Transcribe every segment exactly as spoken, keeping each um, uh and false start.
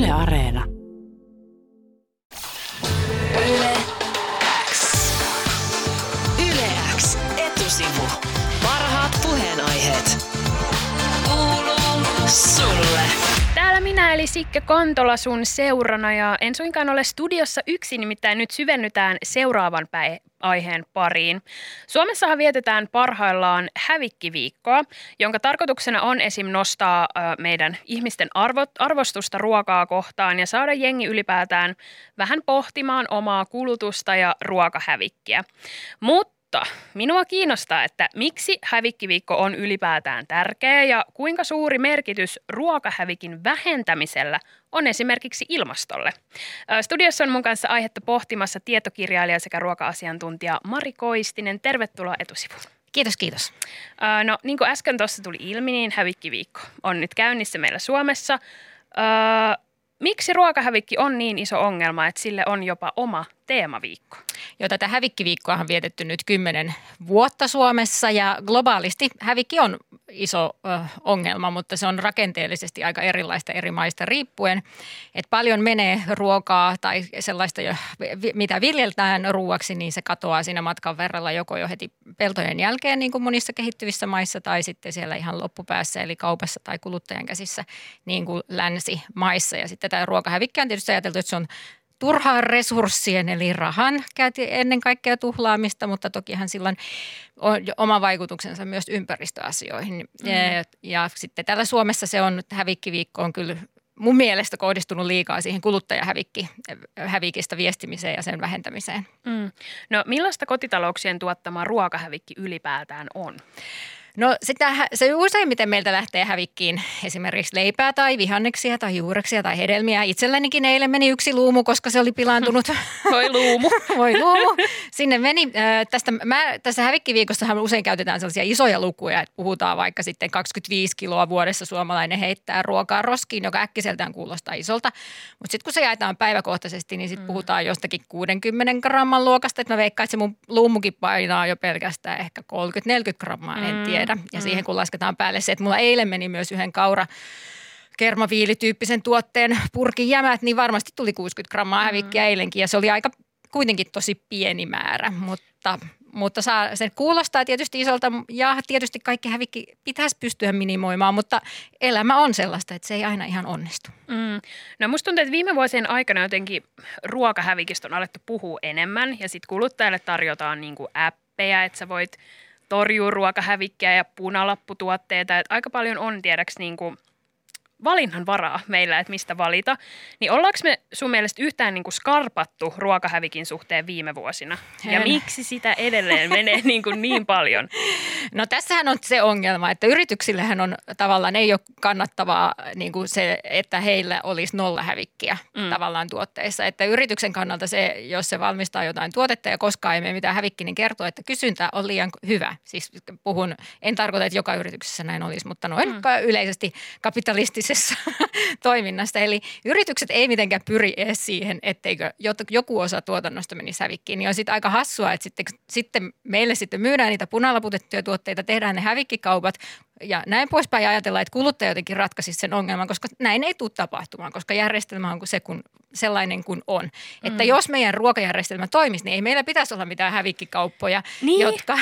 Yle Areena. Yle X. Yle X etusivu. Parhaat puheenaiheet. Kuuluu sulle. Täällä minä eli Sikke Kontola sun seurana ja en suinkaan ole studiossa yksin, nimittäin nyt syvennytään seuraavan päin aiheen pariin. Suomessahan vietetään parhaillaan hävikkiviikkoa, jonka tarkoituksena on esim. Nostaa ö, meidän ihmisten arvot, arvostusta ruokaa kohtaan ja saada jengi ylipäätään vähän pohtimaan omaa kulutusta ja ruokahävikkiä. Mutta minua kiinnostaa, että miksi hävikkiviikko on ylipäätään tärkeä ja kuinka suuri merkitys ruokahävikin vähentämisellä on esimerkiksi ilmastolle. Studiossa on mun kanssa aihetta pohtimassa tietokirjailija sekä ruoka-asiantuntija Mari Koistinen. Tervetuloa etusivuun. Kiitos, kiitos. No niin kuin äsken tuossa tuli ilmi, niin hävikkiviikko on nyt käynnissä meillä Suomessa. Miksi ruokahävikki on niin iso ongelma, että sille on jopa oma teemaviikko? Joo, tätä hävikkiviikkoa on vietetty nyt kymmenen vuotta Suomessa ja globaalisti hävikki on iso ö, ongelma, mutta se on rakenteellisesti aika erilaista eri maista riippuen. Et paljon menee ruokaa tai sellaista, jo, mitä viljeltään ruuaksi, niin se katoaa siinä matkan verralla joko jo heti peltojen jälkeen, niin kuin monissa kehittyvissä maissa, tai sitten siellä ihan loppupäässä, eli kaupassa tai kuluttajan käsissä, niin kuin länsimaissa. Ja sitten tämä ruokahävikki on tietysti ajateltu, että se on turhaan resurssien eli rahan ennen kaikkea tuhlaamista, mutta tokihan silloin on oma vaikutuksensa myös ympäristöasioihin. Mm. Ja, ja sitten täällä Suomessa se on, hävikkiviikko on kyllä mun mielestä kohdistunut liikaa siihen kuluttajahävikistä viestimiseen ja sen vähentämiseen. Mm. No millaista kotitalouksien tuottama ruokahävikki ylipäätään on? No sitä, se useimmiten meiltä lähtee hävikkiin esimerkiksi leipää tai vihanneksia tai juureksia tai hedelmiä. Itsellänikin eilen meni yksi luumu, koska se oli pilaantunut. Voi luumu. Voi luumu. Sinne meni. Tästä, mä, tässä hävikkiviikossahan usein käytetään sellaisia isoja lukuja, että puhutaan vaikka sitten kaksikymmentäviisi kiloa vuodessa suomalainen heittää ruokaa roskiin, joka äkkiseltään kuulostaa isolta. Mutta sitten kun se jaetaan päiväkohtaisesti, niin sitten mm. puhutaan jostakin kuudenkymmenen gramman luokasta. Että mä veikkaan, että se mun luumukin painaa jo pelkästään ehkä kolmekymmentä neljäkymmentä grammaa, en mm. tiedä. Ja siihen kun lasketaan päälle se, että mulla eilen meni myös yhden kaura kermaviilityyppisen tuotteen purkin jämät, niin varmasti tuli kuusikymmentä grammaa hävikkiä eilenkin ja se oli aika kuitenkin tosi pieni määrä, mutta, mutta saa, se kuulostaa tietysti isolta ja tietysti kaikki hävikki pitäisi pystyä minimoimaan, mutta elämä on sellaista, että se ei aina ihan onnistu. Mm. No musta tuntuu, että viime vuosien aikana jotenkin ruokahävikistä on alettu puhua enemmän ja sitten kuluttajalle tarjotaan niin kuin appeja, että sä voit torjuu ruokahävikkiä ja punalapputuotteita. Että aika paljon on tiedäks niin kuin valinnan varaa meillä, että mistä valita. Niin ollaanko me sun mielestä yhtään niin kuin skarpattu ruokahävikin suhteen viime vuosina? Ja En. miksi sitä edelleen menee niin, kuin niin paljon? No tässähän on se ongelma, että yrityksillähän on tavallaan ei ole kannattavaa niin kuin se, että heillä olisi nollahävikkiä mm. tavallaan tuotteissa. Että yrityksen kannalta se, jos se valmistaa jotain tuotetta ja koskaan ei mene mitään hävikkiä, niin kertoo, että kysyntä on liian hyvä. Siis puhun, en tarkoita, että joka yrityksessä näin olisi, mutta noin mm. yleisesti kapitalistisessa toiminnasta. Eli yritykset ei mitenkään pyri edes siihen, etteikö joku osa tuotannosta menisi hävikkiin. Niin on sitten aika hassua, että sitten, sitten meille sitten myydään niitä punalaputettuja tuotteita, tehdään ne hävikkikaupat ja näin poispäin ja ajatellaan, että kuluttaja jotenkin ratkaisisi sen ongelman, koska näin ei tule tapahtumaan, koska järjestelmä on se kun, sellainen kuin on. Mm. Että jos meidän ruokajärjestelmä toimisi, niin ei meillä pitäisi olla mitään hävikkikauppoja, niin. jotka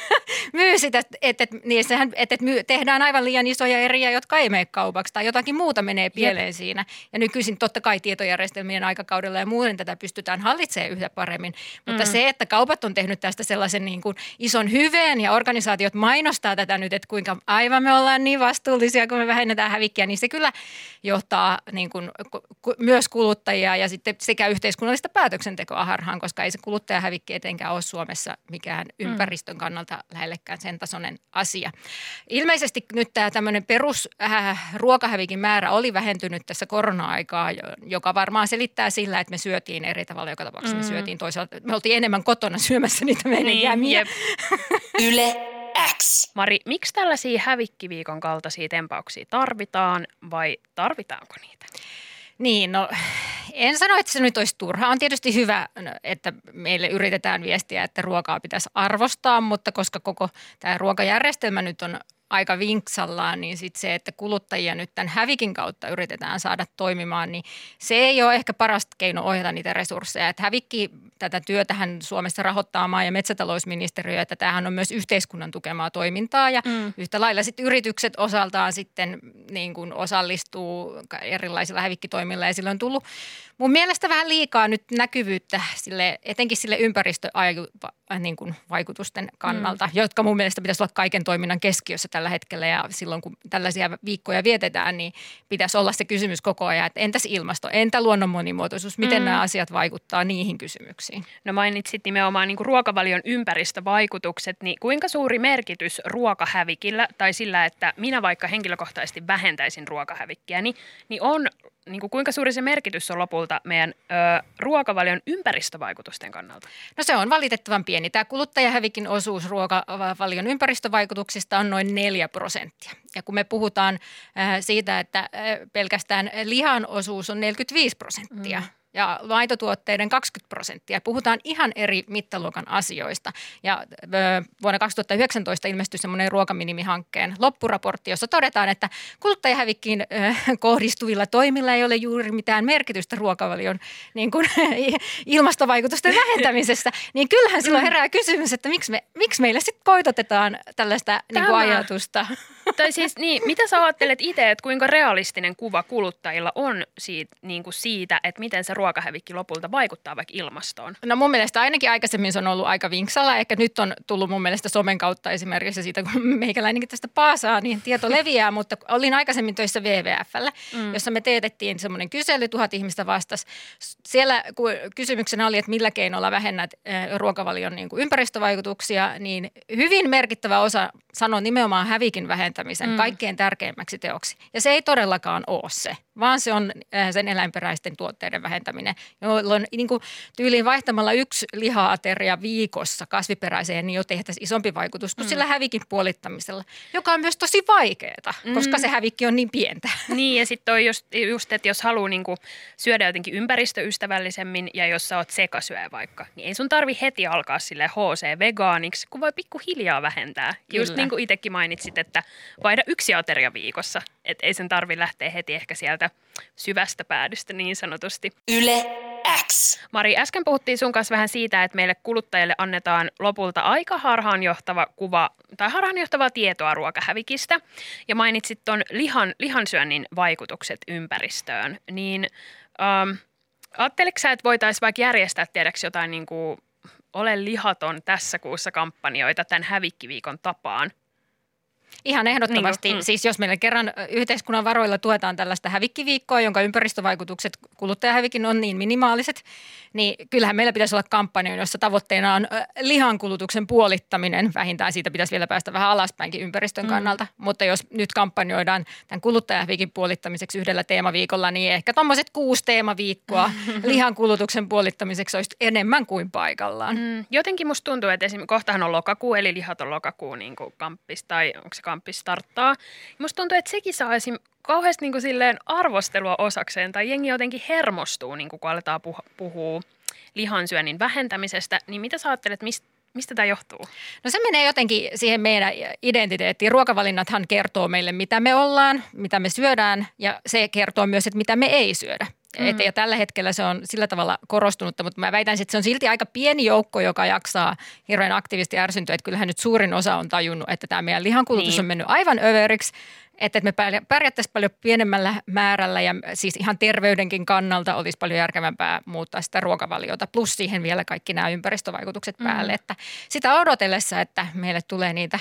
myy sitä, että, että, niin sehän, että, että myy, tehdään aivan liian isoja eriä, jotka ei mene kaupaksi tai jotakin muuta menee pieleen Jep. siinä. Ja nykyisin totta kai tietojärjestelmien aikakaudella ja muuten tätä pystytään hallitsemaan yhtä paremmin. Mutta mm. se, että kaupat on tehnyt tästä sellaisen niin kuin ison hyveen ja organisaatiot mainostaa tätä nyt, että kuinka aivan me ollaan niin vastuullisia, kun me vähennetään hävikkiä, niin se kyllä johtaa niin kuin, myös kuluttajia ja sitten sekä yhteiskunnallista päätöksentekoa harhaan, koska ei se kuluttajahävikki etenkään ole Suomessa mikään ympäristön kannalta lähellekään sen tasoinen asia. Ilmeisesti nyt tämä tämmöinen perus äh, ruokahävikin määrä oli vähentynyt tässä korona-aikaa, joka varmaan selittää sillä, että me syötiin eri tavalla joka tapauksessa. Mm. Me syötiin toisaalta, me oltiin enemmän kotona syömässä niitä meidän niin, jämiä. Yle X. Mari, miksi tällaisia hävikkiviikon kaltaisia tempauksia tarvitaan vai tarvitaanko niitä? Niin, no en sano, että se nyt olisi turha. On tietysti hyvä, että meille yritetään viestiä, että ruokaa pitäisi arvostaa, mutta koska koko tämä ruokajärjestelmä nyt on aika vinksallaan, niin sit se, että kuluttajia nyt tämän hävikin kautta yritetään saada toimimaan, niin se ei ole ehkä paras keino ohjata niitä resursseja. Että hävikki tätä työtähän Suomessa rahoittaa maa- ja metsätalousministeriö, että tämähän on myös yhteiskunnan tukemaa toimintaa ja mm. yhtä lailla sitten yritykset osaltaan sitten niin kuin osallistuu erilaisilla hävikkitoimilla ja sillä on tullut mun mielestä vähän liikaa nyt näkyvyyttä sille, etenkin sille ympäristövaikutusten kannalta, mm. jotka mun mielestä pitäisi olla kaiken toiminnan keskiössä tällä hetkellä ja silloin kun tällaisia viikkoja vietetään, niin pitäisi olla se kysymys koko ajan, että entäs ilmasto, entä luonnon monimuotoisuus, miten mm. nämä asiat vaikuttaa niihin kysymyksiin. No mainitsit nimenomaan niin kuin ruokavalion ympäristövaikutukset, niin kuinka suuri merkitys ruokahävikillä tai sillä, että minä vaikka henkilökohtaisesti vähentäisin ruokahävikkiä, niin, niin on niin kuin kuinka suuri se merkitys on lopulta meidän ö, ruokavalion ympäristövaikutusten kannalta? No se on valitettavan pieni. Tämä kuluttajahävikin osuus ruokavalion ympäristövaikutuksista on noin neljä prosenttia. Ja kun me puhutaan äh, siitä, että äh, pelkästään lihan osuus on neljäkymmentäviisi prosenttia, mm. ja maitotuotteiden kaksikymmentä prosenttia. Puhutaan ihan eri mittaluokan asioista. Ja vuonna kaksituhattayhdeksäntoista ilmestyi semmoinen ruokaminimihankkeen loppuraportti, jossa todetaan, että kuluttajahävikkiin kohdistuvilla toimilla ei ole juuri mitään merkitystä ruokavalion niin kuin, ilmastovaikutusten vähentämisessä. Niin kyllähän silloin herää kysymys, että miksi, me, miksi meille sitten koitotetaan tällaista niin kuin ajatusta. Tai siis niin, mitä sä ajattelet itse, että kuinka realistinen kuva kuluttajilla on siitä, niin kuin siitä, että miten se ruokahävikki lopulta vaikuttaa vaikka ilmastoon? No mun mielestä ainakin aikaisemmin se on ollut aika vinksalla. Ehkä nyt on tullut mun mielestä somen kautta esimerkiksi siitä, kun meikäläinenkin tästä paasaa, niin tieto leviää. Mutta olin aikaisemmin töissä W W F:llä, mm. jossa me teetettiin semmoinen kysely, tuhat ihmistä vastasi. Siellä kun kysymyksenä oli, että millä keinoilla vähennät ruokavalion niin kuin ympäristövaikutuksia, niin hyvin merkittävä osa sanoi nimenomaan hävikin vähentämisen mm. kaikkein tärkeimmäksi teoksi. Ja se ei todellakaan ole se, vaan se on sen eläinperäisten tuotteiden vähentäminen, jolloin niin kuin tyyliin vaihtamalla yksi liha-ateria viikossa kasviperäiseen, niin jo tehtäisiin isompi vaikutus kuin mm. sillä hävikin puolittamisella, joka on myös tosi vaikeaa, mm. koska se hävikki on niin pientä. Niin, ja sitten on just, just, että jos haluaa niin kuin syödä jotenkin ympäristöystävällisemmin ja jos sä oot sekasyöjä vaikka, niin ei sun tarvi heti alkaa sille H C-vegaaniksi, kun voi pikkuhiljaa vähentää. Kyllä. Just niin kuin itsekin mainitsit, että vaihda yksi ateria viikossa, että ei sen tarvi lähteä heti ehkä sieltä syvästä päädystä niin sanotusti. Yle X. Mari, äsken puhuttiin sun kanssa vähän siitä, että meille kuluttajille annetaan lopulta aika harhaanjohtava kuva tai harhaanjohtavaa tietoa ruokahävikistä. Ja mainitsit ton lihan, lihansyönnin vaikutukset ympäristöön. Niin ähm, ajatteliko sä, että voitaisiin vaikka järjestää tiedäksi jotain niin kuin ole lihaton tässä kuussa kampanjoita tämän hävikkiviikon tapaan? Ihan ehdottomasti. Niin, mm. Siis jos meillä kerran yhteiskunnan varoilla tuetaan tällaista hävikkiviikkoa, jonka ympäristövaikutukset kuluttajahävikin on niin minimaaliset, niin kyllähän meillä pitäisi olla kampanja, jossa tavoitteena on lihankulutuksen puolittaminen. Vähintään siitä pitäisi vielä päästä vähän alaspäinkin ympäristön mm. kannalta. Mutta jos nyt kampanjoidaan tämän kuluttajahävikin puolittamiseksi yhdellä teemaviikolla, niin ehkä tommoset kuusi teemaviikkoa lihankulutuksen puolittamiseksi olisi enemmän kuin paikallaan. Mm. Jotenkin musta tuntuu, että esimerkiksi kohtahan on lokakuu, eli lihaton lokakuu niin kuin kamppis tai onko se kamppi starttaa. Musta tuntuu, että sekin saa esim. Kauheasti niin kuin silleen arvostelua osakseen, tai jengi jotenkin hermostuu, niin kuin kun aletaan puh- puhua lihansyönnin vähentämisestä. Niin mitä sä ajattelet, mistä, mistä tämä johtuu? No se menee jotenkin siihen meidän identiteettiin. Ruokavalinnathan kertoo meille, mitä me ollaan, mitä me syödään, ja se kertoo myös, että mitä me ei syödä. Mm. Et, ja tällä hetkellä se on sillä tavalla korostunutta, mutta mä väitän, että se on silti aika pieni joukko, joka jaksaa hirveän aktiivisesti ärsyntyä. Että kyllähän nyt suurin osa on tajunnut, että tämä meidän lihankulutus niin. on mennyt aivan överiksi. Että me pärjättäisiin paljon pienemmällä määrällä ja siis ihan terveydenkin kannalta olisi paljon järkevämpää muuttaa sitä ruokavaliota. Plus siihen vielä kaikki nämä ympäristövaikutukset mm. päälle. Että sitä odotellessa, että meille tulee niitä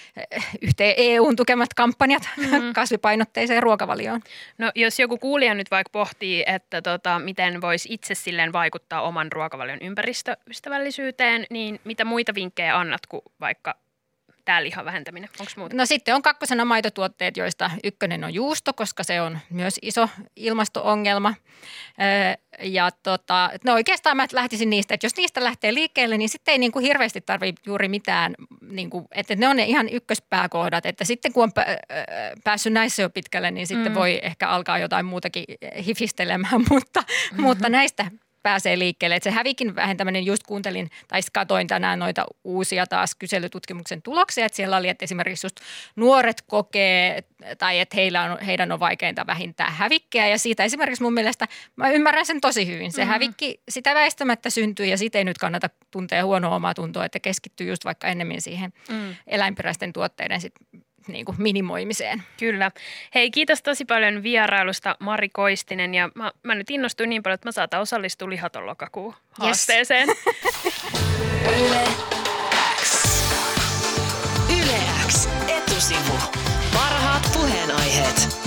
yhteen E U:n tukemat kampanjat mm. kasvipainotteiseen ruokavalioon. No jos joku kuulija nyt vaikka pohtii, että tota, miten voisi itse silleen vaikuttaa oman ruokavalion ympäristöystävällisyyteen, niin mitä muita vinkkejä annat kuin vaikka tämä lihan vähentäminen? Onko muuta? No sitten on kakkosena maitotuotteet, joista ykkönen on juusto, koska se on myös iso ilmasto-ongelma. Ja tota, no oikeastaan mä lähtisin niistä, että jos niistä lähtee liikkeelle, niin sitten ei niin kuin hirveästi tarvitse juuri mitään, niin kuin, että ne on ne ihan ykköspääkohdat. Että sitten kun on päässyt näissä jo pitkälle, niin sitten mm. voi ehkä alkaa jotain muutakin hifistelemään, mutta, mm-hmm. mutta näistä pääsee liikkeelle. Että se hävikin vähentäminen, just kuuntelin tai katoin tänään noita uusia taas kyselytutkimuksen tuloksia, että siellä oli, että esimerkiksi just nuoret kokee tai että heillä on, heidän on vaikeinta vähintää hävikkiä ja siitä esimerkiksi mun mielestä mä ymmärrän sen tosi hyvin. Se mm-hmm. hävikki, sitä väistämättä syntyy ja siitä ei nyt kannata tuntea huonoa omaa tuntoa, että keskittyy just vaikka ennemmin siihen mm. eläinperäisten tuotteiden sit niin kuin minimoimiseen. Kyllä. Hei, kiitos tosi paljon vierailusta Mari Koistinen ja mä, mä nyt innostuin niin paljon, että mä saatan osallistua lihaton lokakuun haasteeseen. Yes. Yle X. Yle X etusivu. Parhaat puheenaiheet.